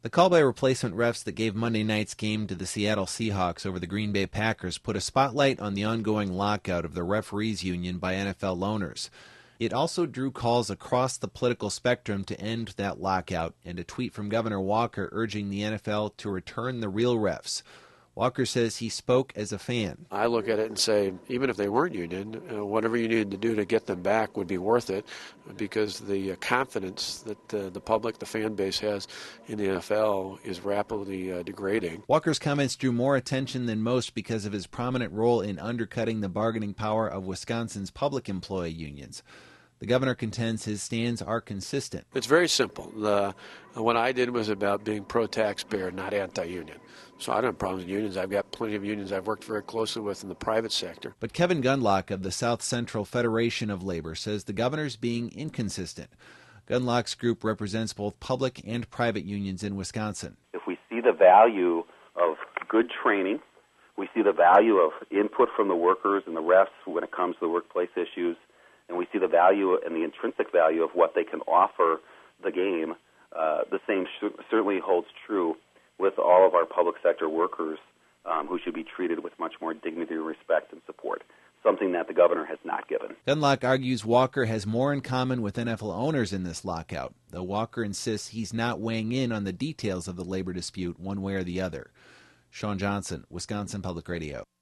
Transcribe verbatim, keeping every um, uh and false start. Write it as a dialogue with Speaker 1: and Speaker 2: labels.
Speaker 1: The call by replacement refs that gave Monday night's game to the Seattle Seahawks over the Green Bay Packers put a spotlight on the ongoing lockout of the referees union by N F L owners. It also drew calls across the political spectrum to end that lockout and a tweet from Governor Walker urging the N F L to return the real refs. Walker says he spoke as a fan.
Speaker 2: I look at it and say, even if they weren't union, uh, whatever you needed to do to get them back would be worth it, because the uh, confidence that uh, the public, the fan base has in the N F L is rapidly uh, degrading.
Speaker 1: Walker's comments drew more attention than most because of his prominent role in undercutting the bargaining power of Wisconsin's public employee unions. The governor contends his stands are consistent.
Speaker 2: It's very simple. The, what I did was about being pro-taxpayer, not anti-union. So I don't have problems with unions. I've got plenty of unions I've worked very closely with in the private sector.
Speaker 1: But Kevin Gundlach of the South Central Federation of Labor says the governor's being inconsistent. Gundlach's group represents both public and private unions in Wisconsin.
Speaker 3: If we see the value of good training, we see the value of input from the workers and the refs when it comes to the workplace issues, and we see the value and the intrinsic value of what they can offer the game, uh, the same sh- certainly holds true with all of our public sector workers, um, who should be treated with much more dignity, respect, and support, something that the governor has not given.
Speaker 1: Gundlach argues Walker has more in common with N F L owners in this lockout, though Walker insists he's not weighing in on the details of the labor dispute one way or the other. Sean Johnson, Wisconsin Public Radio.